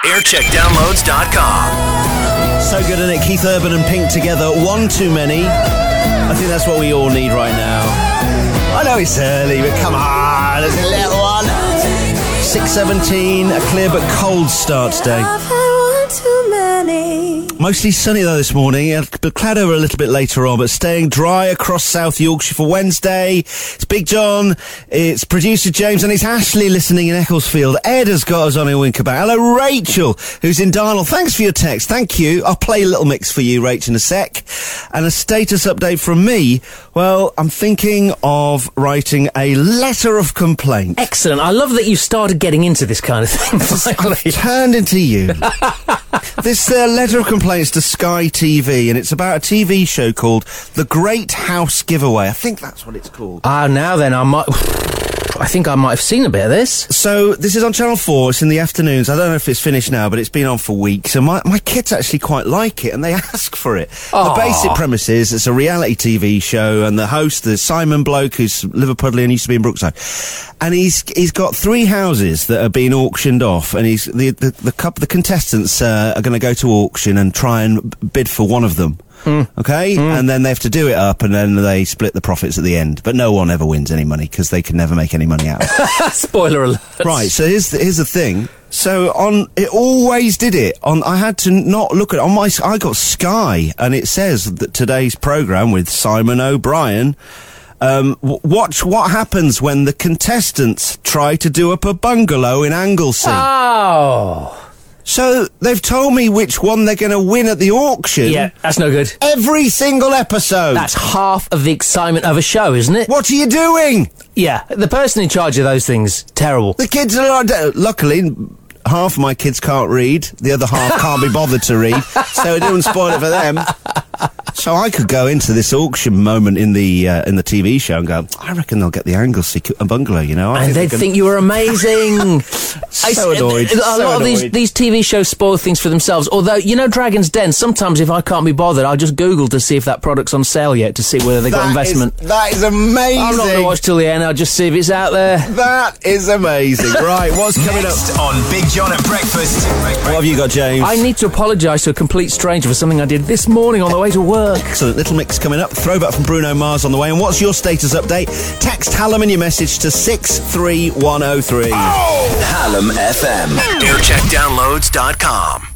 aircheckdownloads.com. So good, isn't it? Keith Urban and Pink together. One too many. I think that's what we all need right now. I know it's early, but come on, there's a little one. 6:17, a clear but cold start today. Mostly sunny though this morning, but cloud over a little bit later on, but staying dry across South Yorkshire for Wednesday. It's Big John, it's producer James, and it's Ashley listening in Ecclesfield. Ed has got us on a wink about. Hello, Rachel, who's in Darnell. Thanks for your text. Thank you. I'll play a little mix for you, Rach, in a sec. And a status update from me. Well, I'm thinking of writing a letter of complaint. Excellent. I love that you started getting into this kind of thing. I've turned into you. This letter of complaints to Sky TV, and it's about a TV show called The Great House Giveaway. I think that's what it's called. Now then, I think I might have seen a bit of this. So, this is on Channel 4, it's in the afternoons. I don't know if it's finished now, but it's been on for weeks. And my kids actually quite like it, and they ask for it. Aww. The basic premise is, it's a reality TV show, and the host, the Simon bloke, who's Liverpudlian, used to be in Brookside. And he's got 3 houses that are being auctioned off, and the contestants are going to go to auction and try and bid for one of them. Okay? And then they have to do it up, and then they split the profits at the end. But no one ever wins any money, because they can never make any money out of it. Spoiler alert. Right, so here's the thing. So it always did it. I had to not look at it. I got Sky, and it says that today's programme with Simon O'Brien, watch what happens when the contestants try to do up a bungalow in Anglesey. Oh. So, they've told me which one they're going to win at the auction. Yeah, that's no good. Every single episode. That's half of the excitement of a show, isn't it? What are you doing? Yeah, the person in charge of those things, terrible. The kids are... Luckily, half of my kids can't read. The other half can't be bothered to read. So it didn't spoil it for them. So I could go into this auction moment in the TV show and go, I reckon they'll get the Anglesey bungalow, you know. And they'd think you were amazing. So annoyed. A lot of these TV shows spoil things for themselves. Although, you know, Dragon's Den, sometimes if I can't be bothered, I'll just Google to see if that product's on sale yet, to see whether they got investment. That is amazing. I'm not going to watch till the end, I'll just see if it's out there. That is amazing. Right, what's coming up? Next on Big John at Breakfast. What have you got, James? I need to apologise to a complete stranger for something I did this morning on the way to work. Excellent. Little mix coming up. Throwback from Bruno Mars on the way. And what's your status update? Text Hallam in your message to 63103. Hallam FM. aircheckdownloads.com.